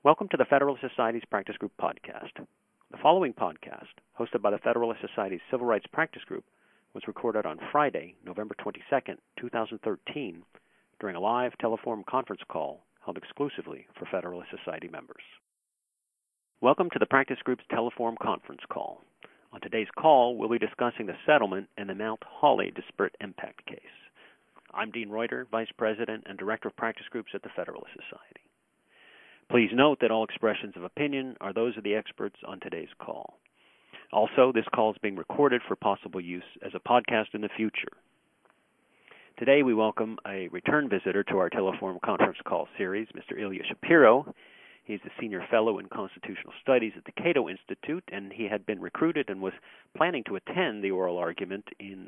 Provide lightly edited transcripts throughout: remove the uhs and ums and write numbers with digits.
Welcome to the Federalist Society's Practice Group podcast. The following podcast, hosted by the Federalist Society's Civil Rights Practice Group, was recorded on Friday, November 22nd, 2013, during a live telephone conference call held exclusively for Federalist Society members. Welcome to the Practice Group's telephone conference call. On today's call, we'll be discussing the settlement in the Mount Holly disparate impact case. I'm Dean Reuter, Vice President and Director of Practice Groups at the Federalist Society. Please note that all expressions of opinion are those of the experts on today's call. Also, this call is being recorded for possible use as a podcast in the future. Today, we welcome a return visitor to our telephone conference call series, Mr. Ilya Shapiro. He's a senior fellow in constitutional studies at the Cato Institute, and he had been recruited and was planning to attend the oral argument in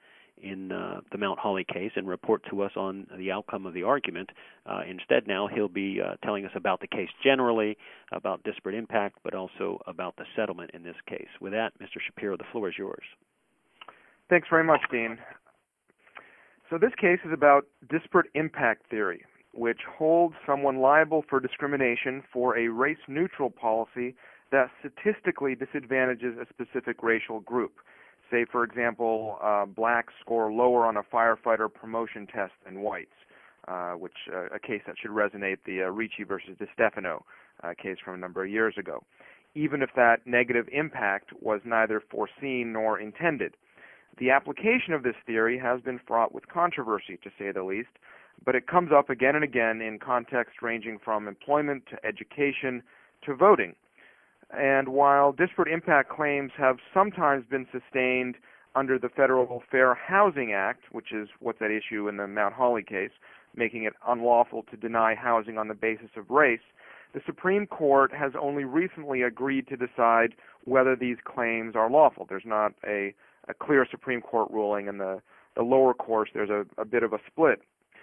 the Mount Holly case and report to us on the outcome of the argument. Instead, now he'll be telling us about the case generally, about disparate impact, but also about the settlement in this case. With that, Mr. Shapiro, the floor is yours. Thanks very much, Dean. So this case is about disparate impact theory, which holds someone liable for discrimination for a race-neutral policy that statistically disadvantages a specific racial group. Say, for example, blacks score lower on a firefighter promotion test than whites, which a case that should resonate, the Ricci versus DiStefano case from a number of years ago, even if that negative impact was neither foreseen nor intended. The application of this theory has been fraught with controversy, to say the least, but it comes up again and again in contexts ranging from employment to education to voting. And while disparate impact claims have sometimes been sustained under the Federal Fair Housing Act, which is what's at issue in the Mount Holly case, making it unlawful to deny housing on the basis of race, the Supreme Court has only recently agreed to decide whether these claims are lawful. There's not a clear Supreme Court ruling. In the lower courts, there's a bit of a split.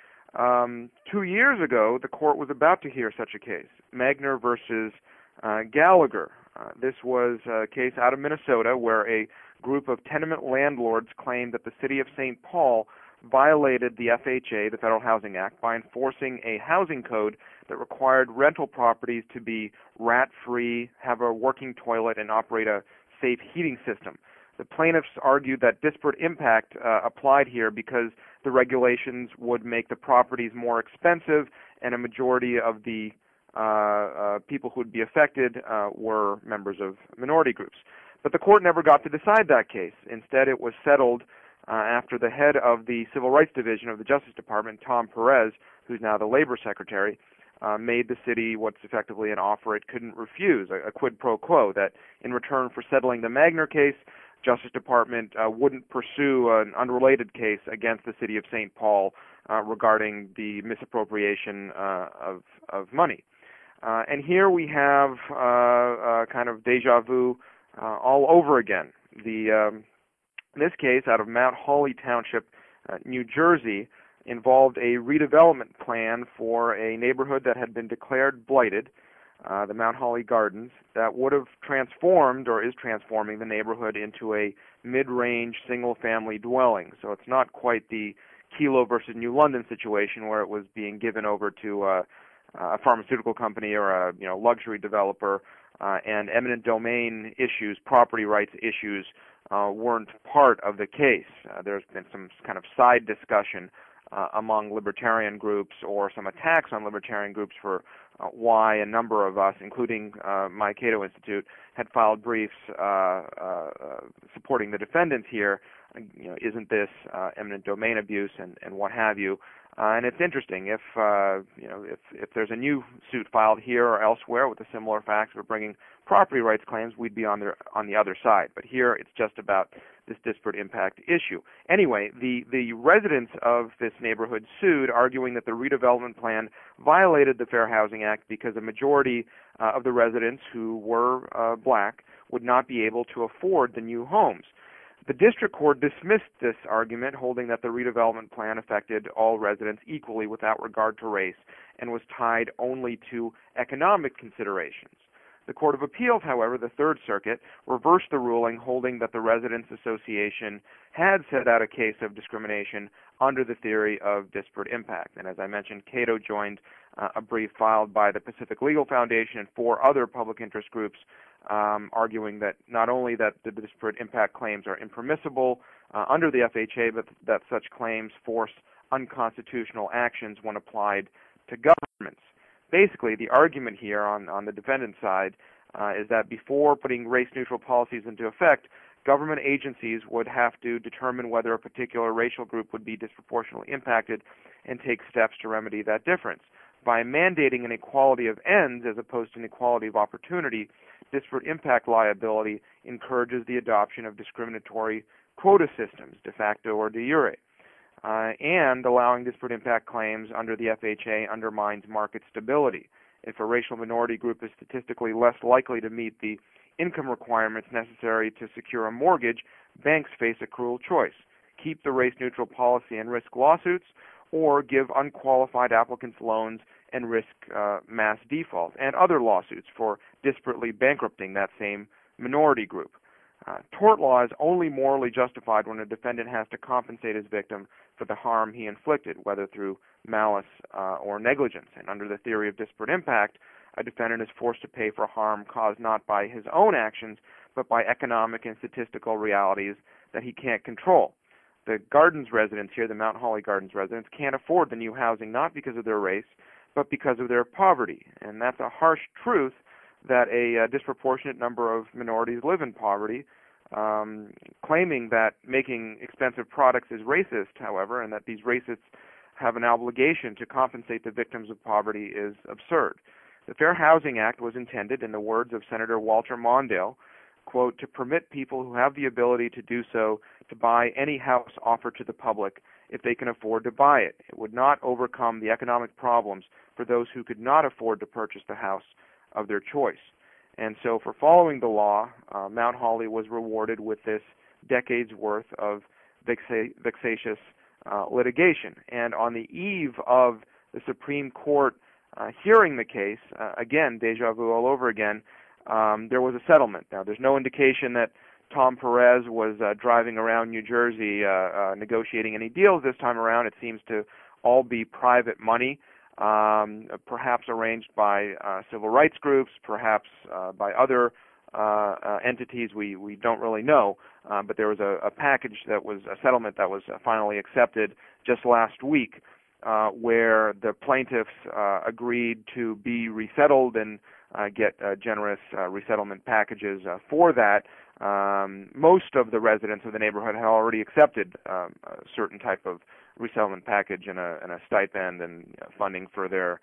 2 years ago, the court was about to hear such a case, Magner versus Gallagher. This was a case out of Minnesota where a group of tenement landlords claimed that the city of St. Paul violated the FHA, the Federal Housing Act, by enforcing a housing code that required rental properties to be rat-free, have a working toilet, and operate a safe heating system. The plaintiffs argued that disparate impact applied here because the regulations would make the properties more expensive, and a majority of the people who would be affected were members of minority groups. But the court never got to decide that case. Instead, it was settled after the head of the Civil Rights Division of the Justice Department, Tom Perez, who's now the Labor Secretary, made the city what's effectively an offer it couldn't refuse, a quid pro quo, that in return for settling the Magner case, Justice Department wouldn't pursue an unrelated case against the city of St. Paul regarding the misappropriation of money. And here we have kind of deja vu all over again. This case out of Mount Holly Township, New Jersey, involved a redevelopment plan for a neighborhood that had been declared blighted, the Mount Holly Gardens, that would have transformed or is transforming the neighborhood into a mid-range single-family dwelling. So it's not quite the Kelo versus New London situation where it was being given over to a pharmaceutical company or a luxury developer, and eminent domain issues, property rights issues, weren't part of the case. There's been some kind of side discussion among libertarian groups or some attacks on libertarian groups for why a number of us, including my Cato Institute, had filed briefs supporting the defendants here. Isn't this eminent domain abuse and what have you? And it's interesting if there's a new suit filed here or elsewhere with the similar facts, we're bringing property rights claims, we'd be on the other side. But here it's just about this disparate impact issue. Anyway, the residents of this neighborhood sued, arguing that the redevelopment plan violated the Fair Housing Act because a majority of the residents who were black would not be able to afford the new homes. The district court dismissed this argument, holding that the redevelopment plan affected all residents equally without regard to race and was tied only to economic considerations. The Court of Appeals, however, the Third Circuit, reversed the ruling, holding that the Residents Association had set out a case of discrimination under the theory of disparate impact. And as I mentioned, Cato joined a brief filed by the Pacific Legal Foundation and 4 other public interest groups arguing that not only that the disparate impact claims are impermissible under the FHA, but that such claims force unconstitutional actions when applied to governments. Basically, the argument here on the defendant's side is that before putting race-neutral policies into effect, government agencies would have to determine whether a particular racial group would be disproportionately impacted and take steps to remedy that difference. By mandating an equality of ends as opposed to an equality of opportunity, disparate impact liability encourages the adoption of discriminatory quota systems, de facto or de jure. And allowing disparate impact claims under the FHA undermines market stability. If a racial minority group is statistically less likely to meet the income requirements necessary to secure a mortgage, banks face a cruel choice: keep the race-neutral policy and risk lawsuits, or give unqualified applicants loans and risk mass default and other lawsuits for disparately bankrupting that same minority group. Tort law is only morally justified when a defendant has to compensate his victim for the harm he inflicted, whether through malice or negligence. And under the theory of disparate impact, a defendant is forced to pay for harm caused not by his own actions, but by economic and statistical realities that he can't control. The Gardens residents here, the Mount Holly Gardens residents, can't afford the new housing not because of their race, but because of their poverty. And that's a harsh truth that a disproportionate number of minorities live in poverty. Claiming that making expensive products is racist, however, and that these racists have an obligation to compensate the victims of poverty is absurd. The Fair Housing Act was intended, in the words of Senator Walter Mondale, quote, to permit people who have the ability to do so to buy any house offered to the public if they can afford to buy it. It would not overcome the economic problems for those who could not afford to purchase the house of their choice. And so for following the law, Mount Holly was rewarded with this decades' worth of vexatious litigation. And on the eve of the Supreme Court hearing the case, again, deja vu all over again, there was a settlement. Now, there's no indication that Tom Perez was driving around New Jersey negotiating any deals this time around. It seems to all be private money, perhaps arranged by civil rights groups, perhaps by other entities we don't really know. But there was a package that was a settlement that was finally accepted just last week, where the plaintiffs agreed to be resettled and get generous resettlement packages for that. Most of the residents of the neighborhood had already accepted a certain type of resettlement package and a stipend and funding for their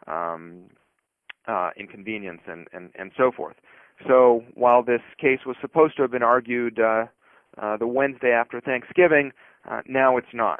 inconvenience and so forth. So while this case was supposed to have been argued the Wednesday after Thanksgiving, now it's not.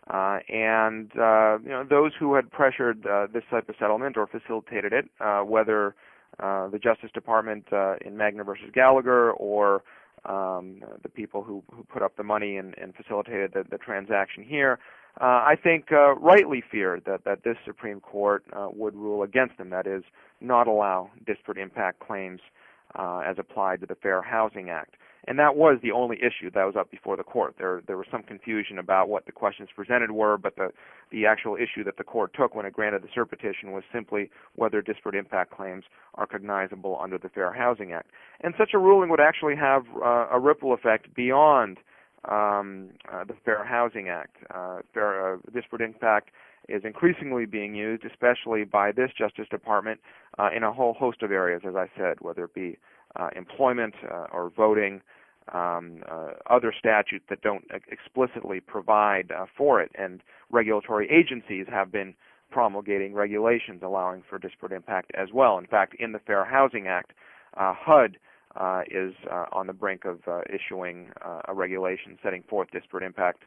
And those who had pressured this type of settlement or facilitated it, whether the Justice Department in Magner versus Gallagher or the people who put up the money and facilitated the transaction here, I think rightly feared that this Supreme Court would rule against them, that is, not allow disparate impact claims as applied to the Fair Housing Act. And that was the only issue that was up before the court. There was some confusion about what the questions presented were, but the actual issue that the court took when it granted the cert petition was simply whether disparate impact claims are cognizable under the Fair Housing Act. And such a ruling would actually have a ripple effect beyond the Fair Housing Act. Disparate impact is increasingly being used, especially by this Justice Department, in a whole host of areas, as I said, whether it be employment or voting, other statutes that don't explicitly provide for it. And regulatory agencies have been promulgating regulations allowing for disparate impact as well. In fact, in the Fair Housing Act, HUD is on the brink of issuing a regulation setting forth disparate impact,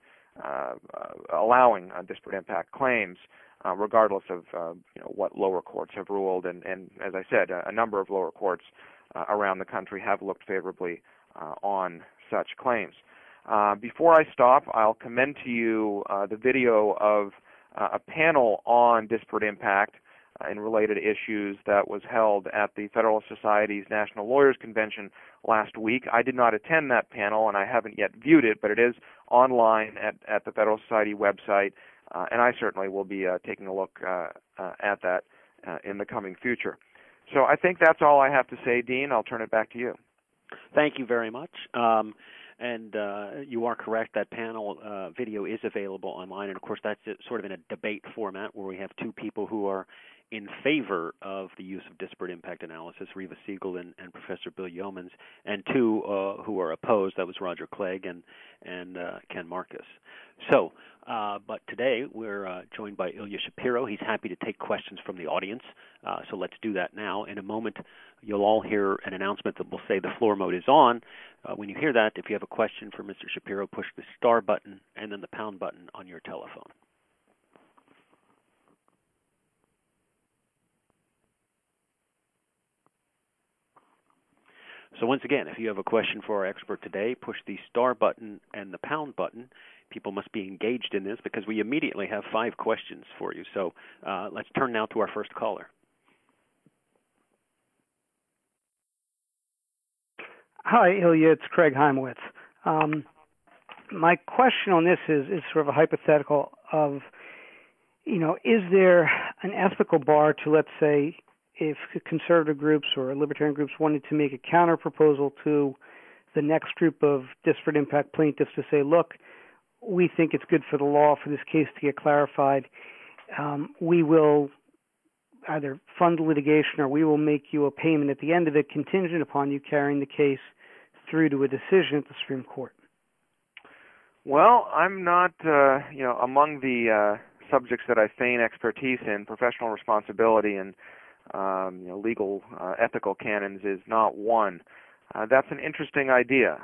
allowing disparate impact claims, regardless of what lower courts have ruled. And as I said, a number of lower courts around the country have looked favorably on such claims. Before I stop, I'll commend to you the video of a panel on disparate impact and related issues that was held at the Federalist Society's National Lawyers Convention last week. I did not attend that panel, and I haven't yet viewed it, but it is online at the Federalist Society website, and I certainly will be taking a look at that in the coming future. So I think that's all I have to say, Dean. I'll turn it back to you. Thank you very much. And you are correct. That panel video is available online, and of course that's sort of in a debate format where we have two people who are in favor of the use of disparate impact analysis, Reva Siegel and Professor Bill Yeomans, and two who are opposed. That was Roger Clegg and Ken Marcus. So, but today we're joined by Ilya Shapiro. He's happy to take questions from the audience, so let's do that now. In a moment, you'll all hear an announcement that will say the floor mode is on. When you hear that, if you have a question for Mr. Shapiro, push the star button and then the pound button on your telephone. So once again, if you have a question for our expert today, push the star button and the pound button. People must be engaged in this because we immediately have 5 questions for you. So let's turn now to our first caller. Hi, Ilya. It's Craig Heimowitz. My question on this is sort of a hypothetical of, is there an ethical bar to, let's say, if conservative groups or libertarian groups wanted to make a counter proposal to the next group of disparate impact plaintiffs to say, look, we think it's good for the law for this case to get clarified. We will either fund litigation or we will make you a payment at the end of it contingent upon you carrying the case through to a decision at the Supreme Court. Well, I'm not, among the subjects that I feign expertise in. Professional responsibility and legal ethical canons is not one. That's an interesting idea.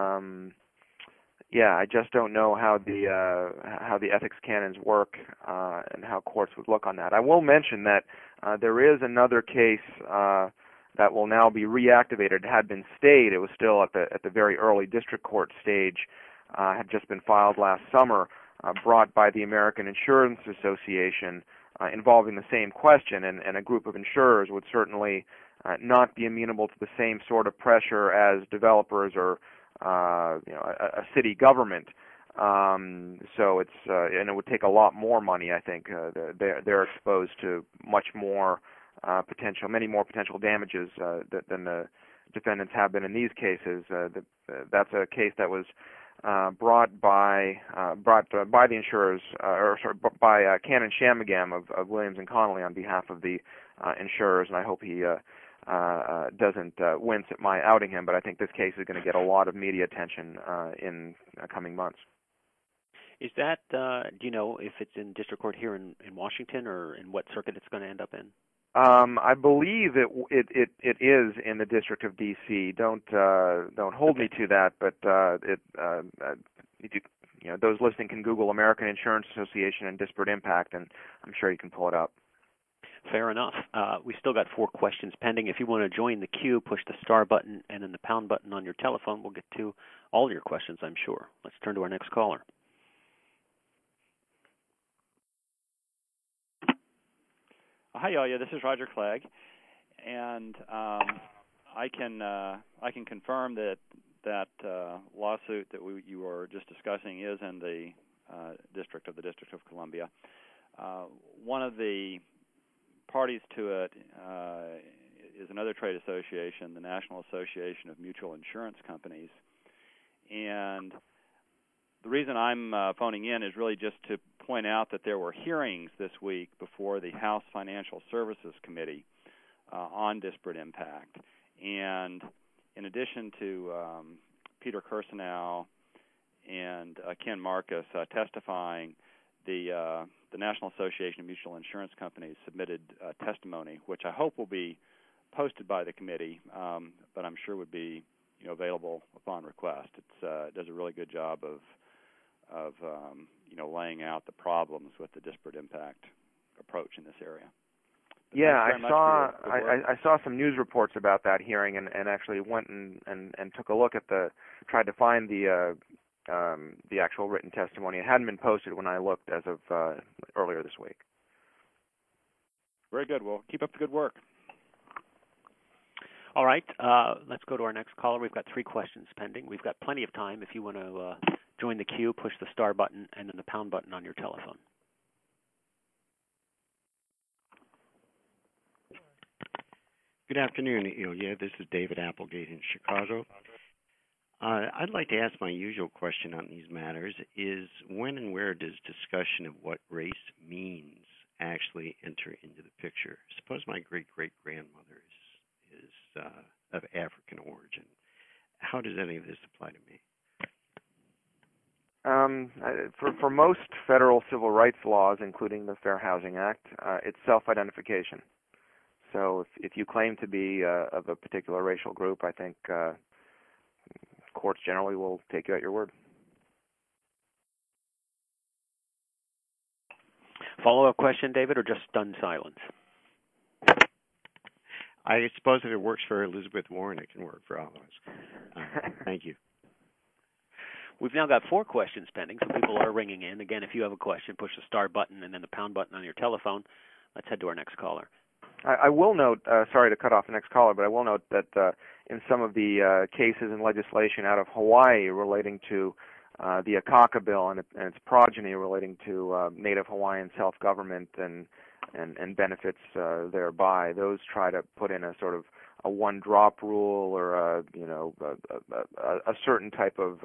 I just don't know how the ethics canons work and how courts would look on that. I will mention that there is another case that will now be reactivated. It had been stayed. It was still at the very early district court stage. Had just been filed last summer, brought by the American Insurance Association, involving the same question, and a group of insurers would certainly not be amenable to the same sort of pressure as developers or a city government. So it's and it would take a lot more money. I think they're exposed to much more many more potential damages than the defendants have been in these cases. That's a case that was brought by the insurers, by Canon Shamagam of Williams and Connolly on behalf of the insurers, and I hope he doesn't wince at my outing him. But I think this case is going to get a lot of media attention in coming months. Is that do you know if it's in district court here in Washington or in what circuit it's going to end up in? I believe it is in the District of D.C. Don't hold me to that, but those listening can Google American Insurance Association and disparate impact, and I'm sure you can pull it up. Fair enough. We still got 4 questions pending. If you want to join the queue, push the star button and then the pound button on your telephone. We'll get to all your questions, I'm sure. Let's turn to our next caller. Hi, Ilya. This is Roger Clegg, and I can confirm that lawsuit that you were just discussing is in the District of Columbia. One of the parties to it is another trade association, the National Association of Mutual Insurance Companies, and the reason I'm phoning in is really just to point out that there were hearings this week before the House Financial Services Committee on disparate impact. And in addition to Peter Kirsanow and Ken Marcus testifying, the National Association of Mutual Insurance Companies submitted testimony, which I hope will be posted by the committee, but I'm sure would be available upon request. It does a really good job of laying out the problems with the disparate impact approach in this area. Yeah, I saw some news reports about that hearing, and actually went and took a look at tried to find the actual written testimony. It hadn't been posted when I looked as of earlier this week. Very good. Well, keep up the good work. All right, let's go to our next caller. We've got 3 questions pending. We've got plenty of time. If you want to join the queue, push the star button and then the pound button on your telephone. Good afternoon, Ilya. This is David Applegate in Chicago. I'd like to ask my usual question on these matters is when and where does discussion of what race means actually enter into the picture? Suppose my great-great-grandmother is of African origin. How does any of this apply to me? For most federal civil rights laws, including the Fair Housing Act, it's self-identification. So if you claim to be of a particular racial group, I think courts generally will take you at your word. Follow-up question, David, or just stunned silence? I suppose if it works for Elizabeth Warren, it can work for all of us. Thank you. We've now got 4 questions pending, so people are ringing in. Again, if you have a question, push the star button and then the pound button on your telephone. Let's head to our next caller. I will note, sorry to cut off the next caller, but I will note that in some of the cases and legislation out of Hawaii relating to the Akaka Bill and its progeny relating to Native Hawaiian self-government and benefits thereby, those try to put in a sort of a one-drop rule or a certain type of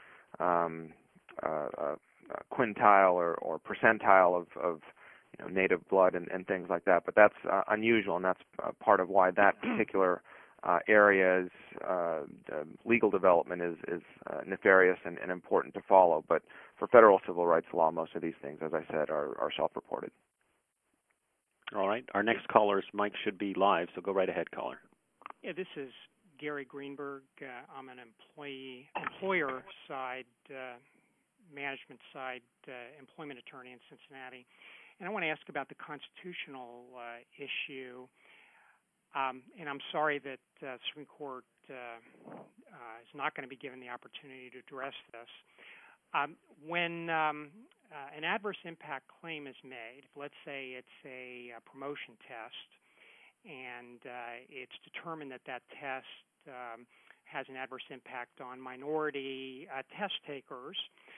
quintile or percentile of native blood and things like that. But that's unusual, and that's part of why that particular area's legal development is nefarious and important to follow. But for federal civil rights law, most of these things, as I said, are self-reported. All right. Our next caller's mic should be live, so go right ahead, caller. Yeah, this is Gary Greenberg. I'm an employer side, management side employment attorney in Cincinnati. And I want to ask about the constitutional issue. And I'm sorry that the Supreme Court is not going to be given the opportunity to address this. When an adverse impact claim is made, let's say it's a promotion test, and it's determined that that test has an adverse impact on minority test takers,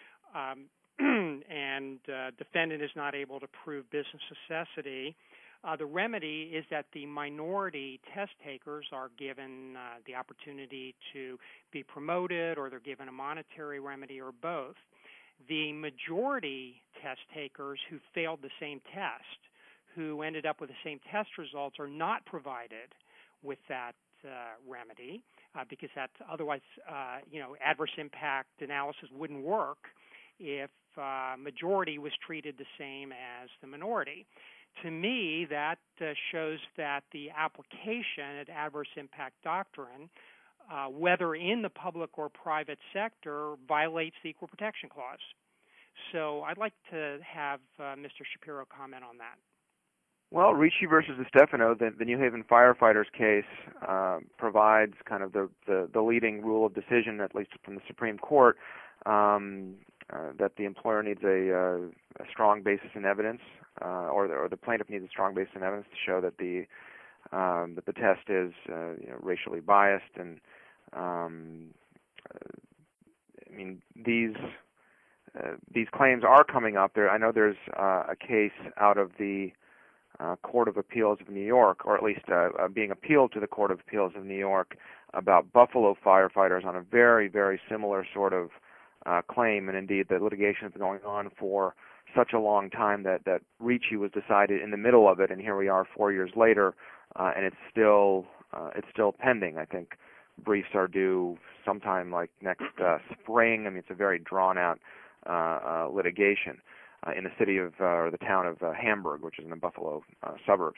and defendant is not able to prove business necessity, the remedy is that the minority test takers are given the opportunity to be promoted, or they're given a monetary remedy, or both. The majority test takers who failed the same test, who ended up with the same test results, are not provided with that remedy because that otherwise, adverse impact analysis wouldn't work if majority was treated the same as the minority. To me, that shows that the application of adverse impact doctrine, whether in the public or private sector, violates the Equal Protection Clause. So I'd like to have Mr. Shapiro comment on that. Well, Ricci versus DeStefano, the New Haven firefighters case, provides kind of the leading rule of decision, at least from the Supreme Court, that the employer needs a strong basis in evidence, or the plaintiff needs a strong basis in evidence to show that the test is racially biased. And these claims are coming up. I know there's a case out of the Court of Appeals of New York, or at least being appealed to the Court of Appeals of New York, about Buffalo firefighters on a very, very similar sort of claim. And indeed, the litigation has been going on for such a long time that Ricci was decided in the middle of it, and here we are 4 years later, and it's still pending. I think briefs are due sometime like next spring. I mean, it's a very drawn-out litigation in the city of or the town of Hamburg, which is in the Buffalo suburbs.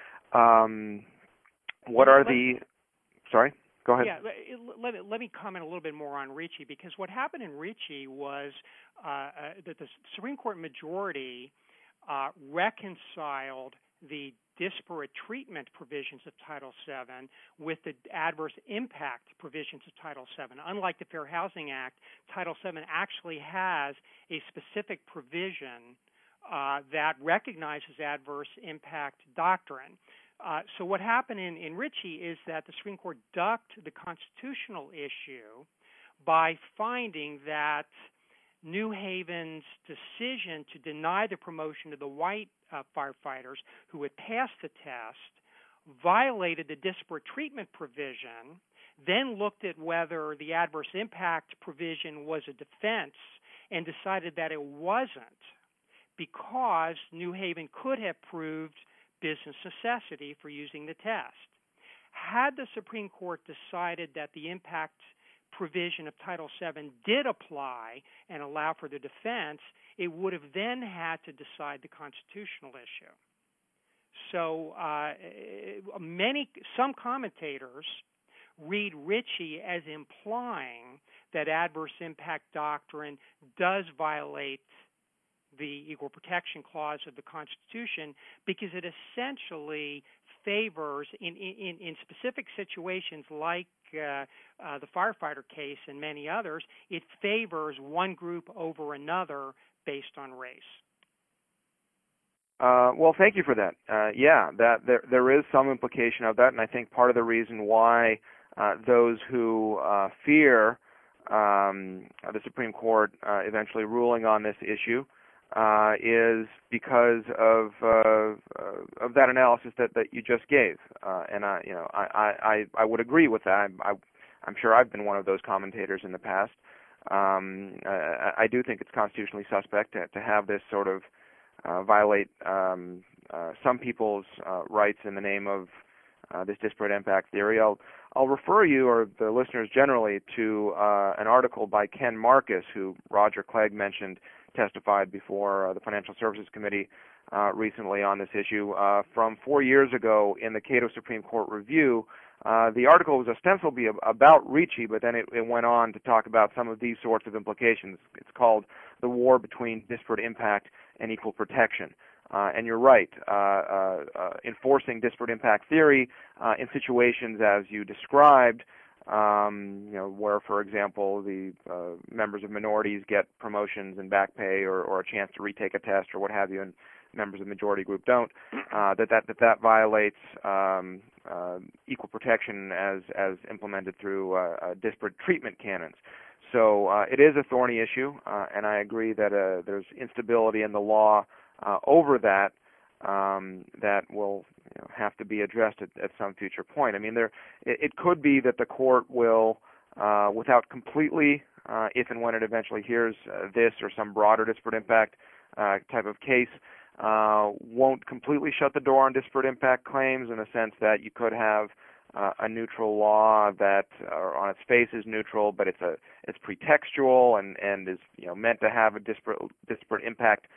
What are the? Sorry, go ahead. Yeah, let me comment a little bit more on Ricci, because what happened in Ricci was that the Supreme Court majority reconciled the disparate treatment provisions of Title VII with the adverse impact provisions of Title VII. Unlike the Fair Housing Act, Title VII actually has a specific provision that recognizes adverse impact doctrine. So what happened in Ricci is that the Supreme Court ducked the constitutional issue by finding that New Haven's decision to deny the promotion to the white firefighters who had passed the test violated the disparate treatment provision, then looked at whether the adverse impact provision was a defense and decided that it wasn't, because New Haven could have proved business necessity for using the test. Had the Supreme Court decided that the impact provision of Title VII did apply and allow for the defense, it would have then had to decide the constitutional issue. So some commentators read Ritchie as implying that adverse impact doctrine does violate the Equal Protection Clause of the Constitution, because it essentially favors, in specific situations like the firefighter case and many others, it favors one group over another based on race. Well, thank you for that. That there is some implication of that, and I think part of the reason why those who fear the Supreme Court eventually ruling on this issue is because of that analysis that you just gave, and I would agree with that. I'm sure I've been one of those commentators in the past. I do think it's constitutionally suspect to have this sort of violate some people's rights in the name of this disparate impact theory. I'll refer you, or the listeners generally, to an article by Ken Marcus, who Roger Clegg mentioned testified before the Financial Services Committee recently on this issue from 4 years ago in the Cato Supreme Court Review. The article was ostensibly about Ricci, but then it went on to talk about some of these sorts of implications. It's called The War Between Disparate Impact and Equal Protection. And you're right, enforcing disparate impact theory in situations as you described, where, for example, the members of minorities get promotions and back pay or a chance to retake a test or what have you, and members of the majority group don't, that violates equal protection as implemented through disparate treatment canons. So it is a thorny issue, and I agree that there's instability in the law over that that will have to be addressed at some future point. I mean, it could be that the court will, without completely, if and when it eventually hears this or some broader disparate impact type of case, won't completely shut the door on disparate impact claims, in the sense that you could have a neutral law that on its face is neutral, but it's pretextual and is meant to have a disparate impact.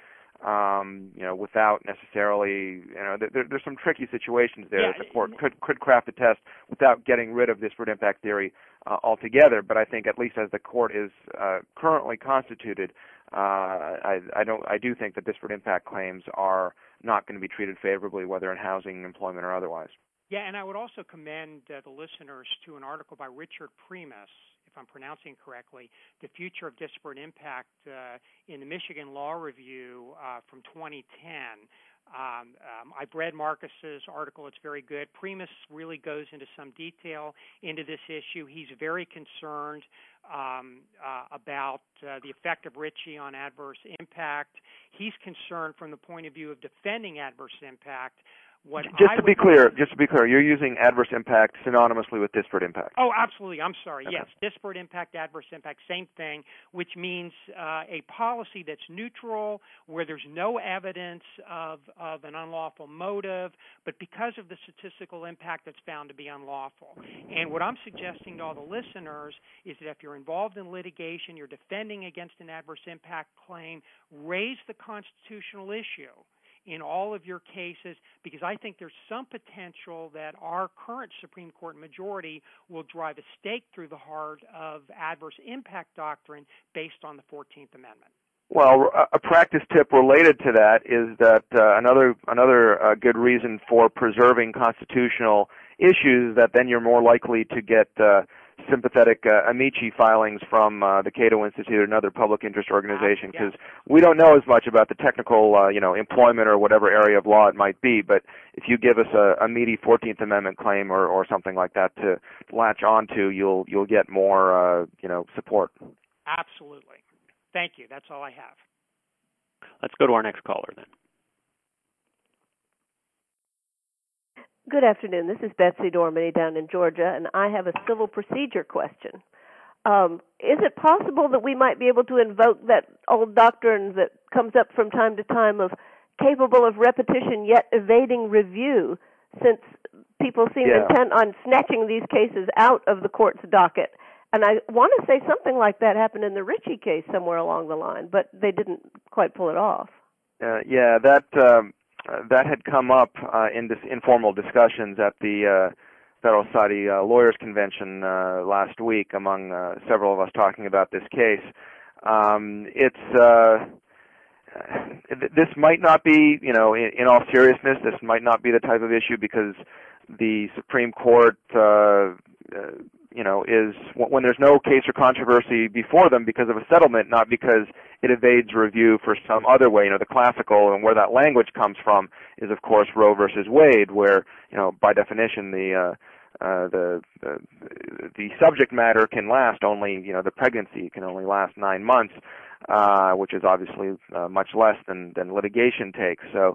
Without necessarily, there's some tricky situations there that the court could craft a test without getting rid of disparate impact theory altogether. But I think, at least as the court is currently constituted, I do think that disparate impact claims are not going to be treated favorably, whether in housing, employment, or otherwise. Yeah, and I would also commend the listeners to an article by Richard Primus, if I'm pronouncing correctly, The Future of Disparate Impact in the Michigan Law Review from 2010. I've read Marcus's article. It's very good. Primus really goes into some detail into this issue. He's very concerned about the effect of Ritchie on adverse impact. He's concerned from the point of view of defending adverse impact. Just to be clear, you're using adverse impact synonymously with disparate impact. Oh, absolutely. I'm sorry. Okay. Yes, disparate impact, adverse impact, same thing, which means a policy that's neutral, where there's no evidence of an unlawful motive, but because of the statistical impact, that's found to be unlawful. And what I'm suggesting to all the listeners is that if you're involved in litigation, you're defending against an adverse impact claim, raise the constitutional issue in all of your cases, because I think there's some potential that our current Supreme Court majority will drive a stake through the heart of adverse impact doctrine based on the 14th Amendment. Well, a practice tip related to that is that another good reason for preserving constitutional issues is that then you're more likely to get sympathetic amici filings from the Cato Institute and other public interest organizations, because we don't know as much about the technical, employment or whatever area of law it might be. But if you give us a meaty 14th Amendment claim or something like that to latch onto, you'll get more, support. Absolutely. Thank you. That's all I have. Let's go to our next caller then. Good afternoon. This is Betsy Dormany down in Georgia, and I have a civil procedure question. Is it possible that we might be able to invoke that old doctrine that comes up from time to time of capable of repetition yet evading review, since people seem intent on snatching these cases out of the court's docket? And I want to say something like that happened in the Ritchie case somewhere along the line, but they didn't quite pull it off. That had come up in informal discussions at the Federal Society Lawyers Convention last week among several of us talking about this case. This might not be, in all seriousness, this might not be the type of issue because the Supreme Court, is when there's no case or controversy before them because of a settlement, not because it evades review for some other way. The classical and where that language comes from is, of course, Roe versus Wade, where, by definition, the subject matter can last only, the pregnancy can only last 9 months, which is obviously much less than litigation takes. So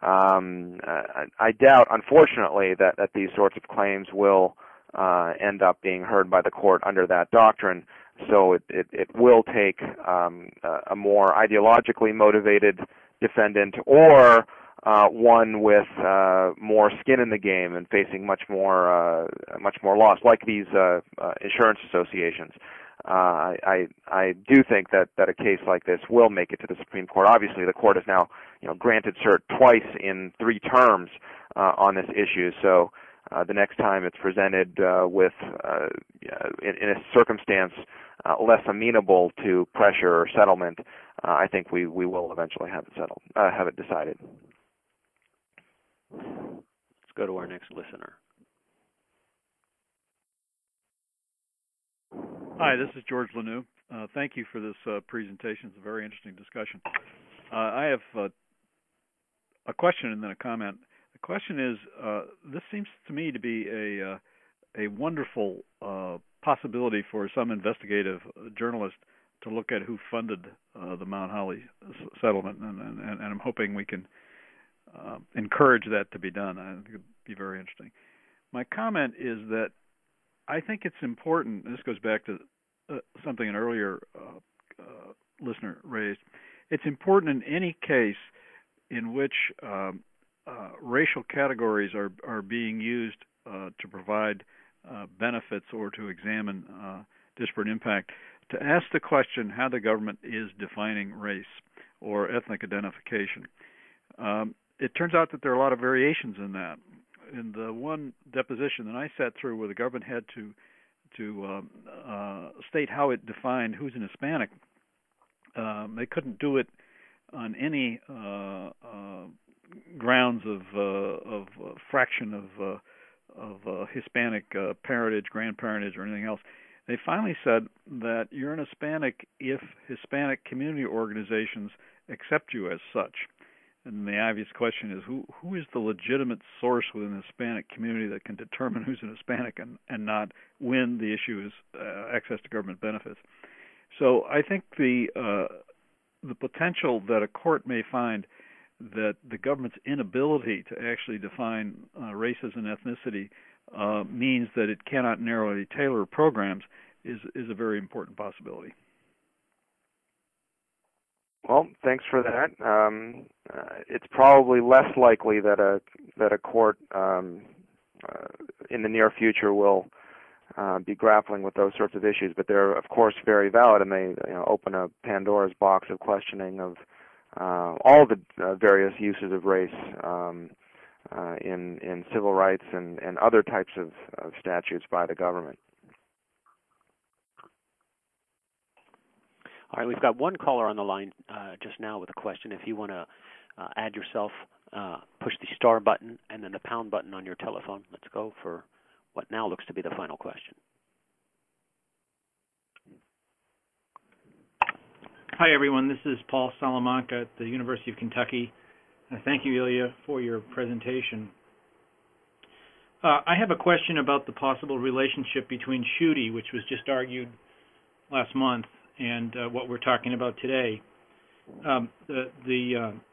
I doubt, unfortunately, that these sorts of claims will end up being heard by the court under that doctrine. So it will take a more ideologically motivated defendant or one with more skin in the game and facing much more loss, like these insurance associations. I do think that a case like this will make it to the Supreme Court. Obviously, the court has now granted cert twice in 3 terms on this issue. So the next time it's presented with in a circumstance less amenable to pressure or settlement, I think we will eventually have it settled, have it decided. Let's go to our next listener. Hi, this is George Lanou. Thank you for this presentation. It's a very interesting discussion. I have a question and then a comment. The question is, this seems to me to be a wonderful possibility for some investigative journalist to look at who funded the Mount Holly settlement, and I'm hoping we can encourage that to be done. I think it would be very interesting. My comment is that I think it's important, and this goes back to something an earlier listener raised, it's important in any case in which racial categories are being used to provide benefits or to examine disparate impact, to ask the question how the government is defining race or ethnic identification. It turns out that there are a lot of variations in that. In the one deposition that I sat through where the government had to state how it defined who's an Hispanic, they couldn't do it on any grounds of fraction of Hispanic parentage, grandparentage, or anything else. They finally said that you're an Hispanic if Hispanic community organizations accept you as such. And the obvious question is, who is the legitimate source within the Hispanic community that can determine who's an Hispanic and not when the issue is access to government benefits? So I think the potential that a court may find that the government's inability to actually define race as an ethnicity means that it cannot narrowly tailor programs is a very important possibility. Well, thanks for that. It's probably less likely that a court in the near future will be grappling with those sorts of issues, but they're of course very valid, and they open a Pandora's box of questioning of all the various uses of race in civil rights and other types of statutes by the government. All right, we've got one caller on the line just now with a question. If you want to add yourself, push the star button and then the pound button on your telephone. Let's go for what now looks to be the final question. Hi, everyone. This is Paul Salamanca at the University of Kentucky. Thank you, Ilya, for your presentation. I have a question about the possible relationship between Schuette, which was just argued last month, and what we're talking about today. The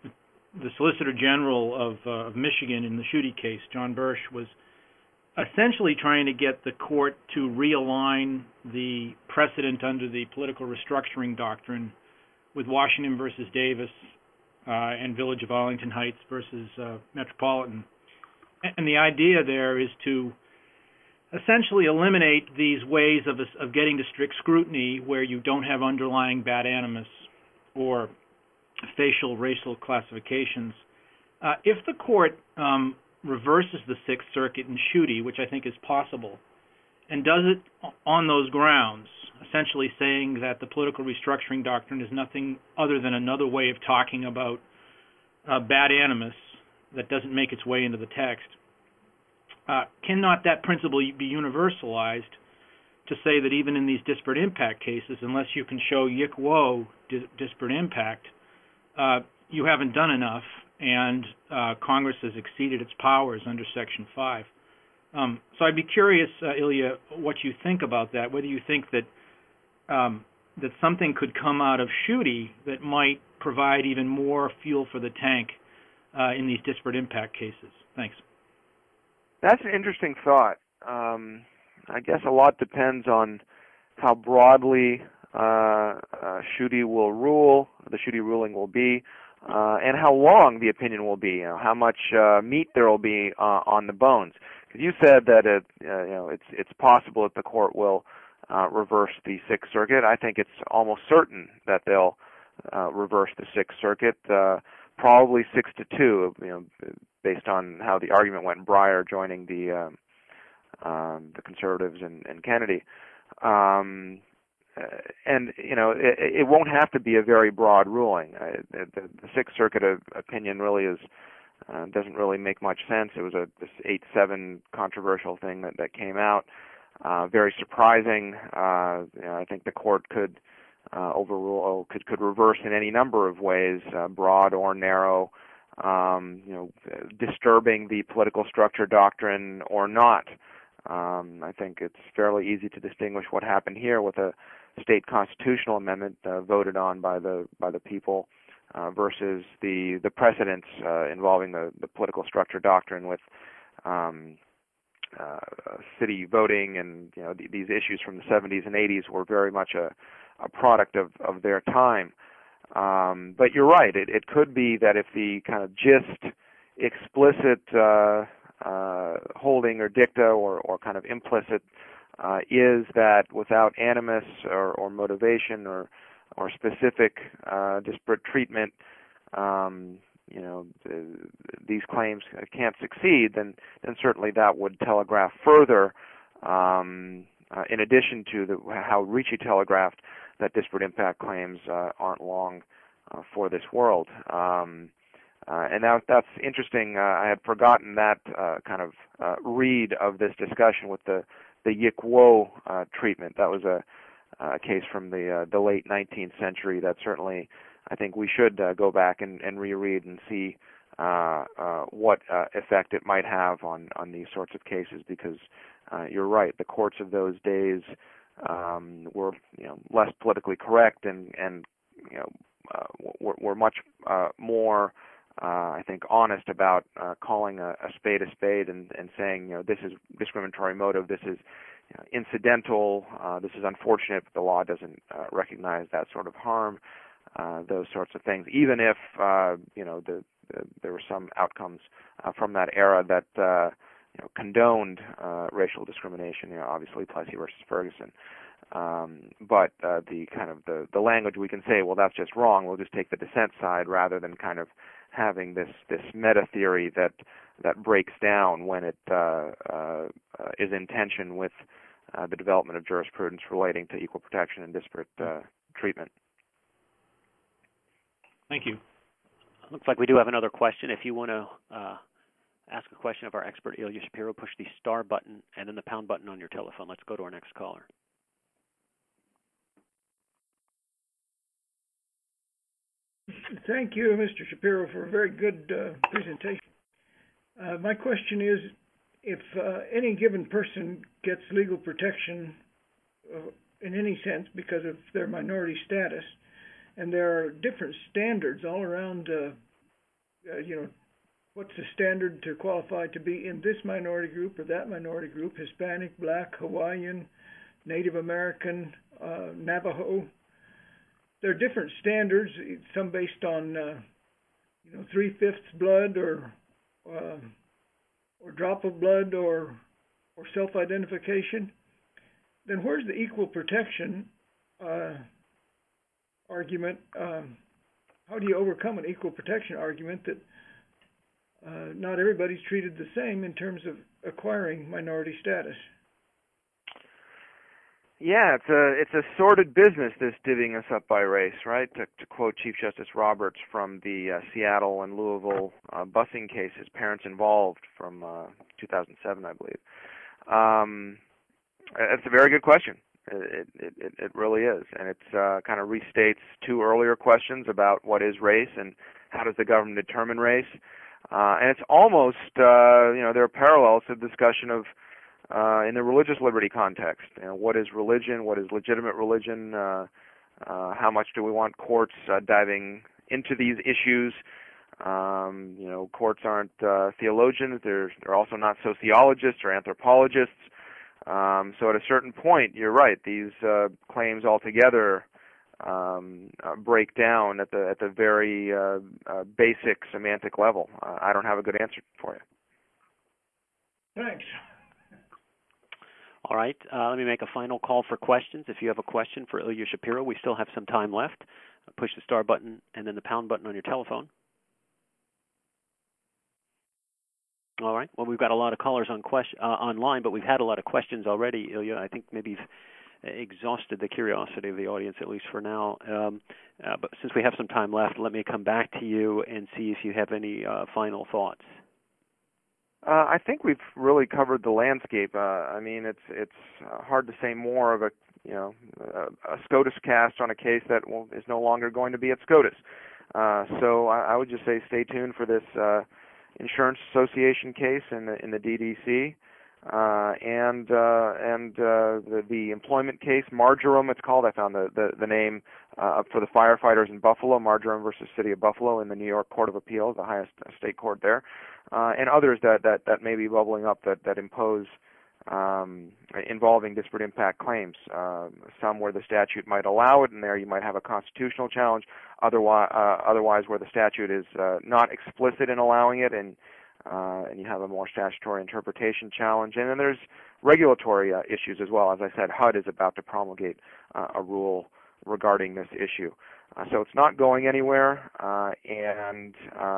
the Solicitor General of Michigan in the Schuette case, John Birch, was essentially trying to get the court to realign the precedent under the political restructuring doctrine with Washington versus Davis and Village of Arlington Heights versus Metropolitan. And the idea there is to essentially eliminate these ways of getting to strict scrutiny where you don't have underlying bad animus or facial racial classifications. If the court reverses the Sixth Circuit in Schuette, which I think is possible, and does it on those grounds, essentially saying that the political restructuring doctrine is nothing other than another way of talking about bad animus that doesn't make its way into the text, cannot that principle be universalized to say that even in these disparate impact cases, unless you can show yick-woe disparate impact, you haven't done enough, and Congress has exceeded its powers under Section 5. So I'd be curious, Ilya, what you think about that, whether you think that that something could come out of Schuette that might provide even more fuel for the tank in these disparate impact cases. Thanks. That's an interesting thought. I guess a lot depends on how broadly Schuette will rule, the Schuette ruling will be, and how long the opinion will be. How much meat there will be on the bones. Because you said that it's possible that the court will reverse the Sixth Circuit. I think it's almost certain that they'll reverse the Sixth Circuit, probably 6-2. Based on how the argument went, Breyer joining the conservatives and Kennedy. And it won't have to be a very broad ruling. The Sixth Circuit opinion really doesn't really make much sense. It was this 8-7 controversial thing that came out. Very surprising. I think the court could overrule, could reverse in any number of ways, broad or narrow. Disturbing the political structure doctrine or not. I think it's fairly easy to distinguish what happened here with a state constitutional amendment voted on by the people versus the precedents involving the political structure doctrine with city voting, and these issues from the 70s and 80s were very much a product of their time. But you're right. It could be that if the kind of gist, explicit holding or dicta or kind of implicit is that without animus or motivation or specific disparate treatment, these claims can't succeed, then certainly that would telegraph further, in addition to how Ricci telegraphed that disparate impact claims aren't long for this world. And that's interesting. I had forgotten that kind of read of this discussion with the yick-woe treatment. That was a case from the late 19th century that certainly I think we should go back and reread and see what effect it might have on these sorts of cases, because you're right, the courts of those days were less politically correct and were much more I think honest about calling a spade and saying this is discriminatory motive, this is incidental, this is unfortunate, but the law doesn't recognize that sort of harm, those sorts of things, even if there were some outcomes from that era that condoned racial discrimination, obviously Plessy versus Ferguson. But the kind of the language, we can say, well, that's just wrong, we'll just take the dissent side, rather than kind of having this meta theory that breaks down when it is in tension with the development of jurisprudence relating to equal protection and disparate treatment. Thank you. Looks like we do have another question. If you want to ask a question of our expert, Ilya Shapiro, push the star button and then the pound button on your telephone. Let's go to our next caller. Thank you, Mr. Shapiro, for a very good presentation. My question is, if any given person gets legal protection in any sense because of their minority status, and there are different standards all around what's the standard to qualify to be in this minority group or that minority group? Hispanic, Black, Hawaiian, Native American, Navajo. There are different standards. Some based on 3/5 blood or drop of blood or self-identification. Then where's the equal protection argument? How do you overcome an equal protection argument that not everybody's treated the same in terms of acquiring minority status? Yeah, it's a sordid business, this divvying us up by race, right? To quote Chief Justice Roberts from the Seattle and Louisville busing cases, parents involved from 2007, I believe. It's a very good question. It really is, and it kind of restates two earlier questions about what is race and how does the government determine race. And it's almost, there are parallels to the discussion of in the religious liberty context. What is religion? What is legitimate religion? How much do we want courts diving into these issues? Courts aren't theologians. They're also not sociologists or anthropologists. So at a certain point, you're right. These claims altogether break down at the very basic semantic level. I don't have a good answer for you. Thanks. All right. Let me make a final call for questions. If you have a question for Ilya Shapiro, we still have some time left. Push the star button and then the pound button on your telephone. All right. Well, we've got a lot of callers on online, but we've had a lot of questions already, Ilya. I think maybe you've exhausted the curiosity of the audience, at least for now. But since we have some time left, let me come back to you and see if you have any final thoughts. I think we've really covered the landscape. It's hard to say more of a SCOTUS cast on a case that is no longer going to be at SCOTUS. So I would just say stay tuned for this Insurance Association case in the DDC, and the employment case, Marjoram it's called. I found the name for the firefighters in Buffalo, Marjoram versus City of Buffalo in the New York Court of Appeals, the highest state court there, and others that may be bubbling up that impose involving disparate impact claims. Some where the statute might allow it, and there you might have a constitutional challenge. Otherwise, where the statute is not explicit in allowing it, and you have a more statutory interpretation challenge. And then there's regulatory issues as well. As I said, HUD is about to promulgate a rule regarding this issue. So it's not going anywhere. And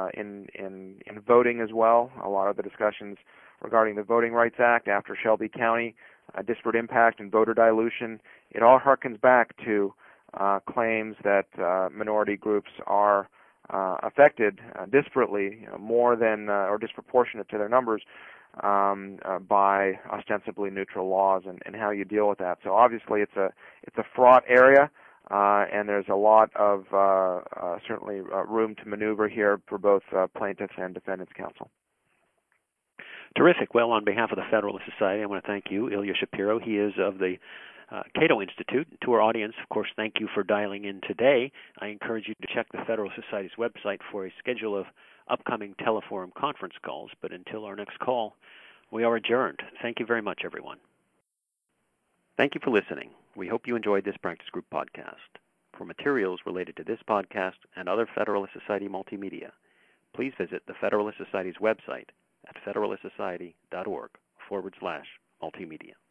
in voting as well, a lot of the discussions regarding the Voting Rights Act after Shelby County, disparate impact and voter dilution, it all harkens back to claims that minority groups are affected disparately, more than or disproportionate to their numbers, by ostensibly neutral laws and how you deal with that. So obviously it's a fraught area, and there's a lot of certainly room to maneuver here for both plaintiffs and defendants' counsel. Terrific. Well, on behalf of the Federalist Society, I want to thank you, Ilya Shapiro. He is of the Cato Institute. To our audience, of course, thank you for dialing in today. I encourage you to check the Federalist Society's website for a schedule of upcoming Teleforum conference calls. But until our next call, we are adjourned. Thank you very much, everyone. Thank you for listening. We hope you enjoyed this Practice Group podcast. For materials related to this podcast and other Federalist Society multimedia, please visit the Federalist Society's website at federalistsociety.org/multimedia.